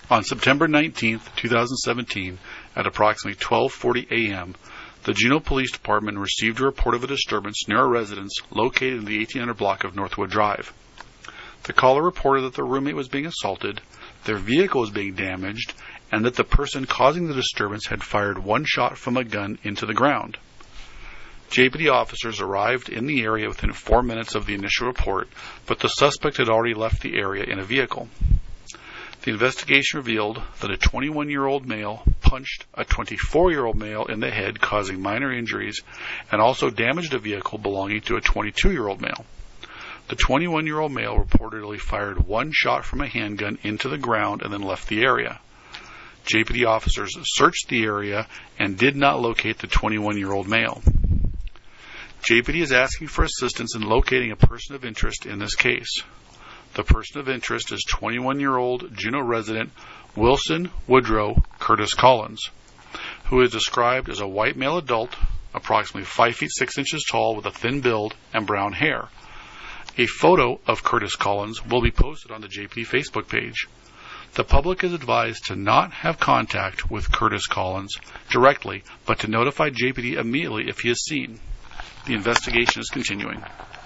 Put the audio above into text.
On September 19, 2017, at approximately 12:40 a.m., the Juneau Police Department received a report of a disturbance near a residence located in the 1800 block of Northwood Drive. The caller reported that their roommate was being assaulted, their vehicle was being damaged, and that the person causing the disturbance had fired one shot from a gun into the ground. JPD officers arrived in the area within 4 minutes of the initial report, but the suspect had already left the area in a vehicle. The investigation revealed that a 21-year-old male punched a 24-year-old male in the head, causing minor injuries, and also damaged a vehicle belonging to a 22-year-old male. The 21-year-old male reportedly fired one shot from a handgun into the ground and then left the area. JPD officers searched the area and did not locate the 21-year-old male. JPD is asking for assistance in locating a person of interest in this case. The person of interest is 21-year-old Juneau resident Wilson Woodrow Curtis Collins, who is described as a white male adult, approximately 5 feet 6 inches tall with a thin build and brown hair. A photo of Curtis Collins will be posted on the JPD Facebook page. The public is advised to not have contact with Curtis Collins directly, but to notify JPD immediately if he is seen. The investigation is continuing.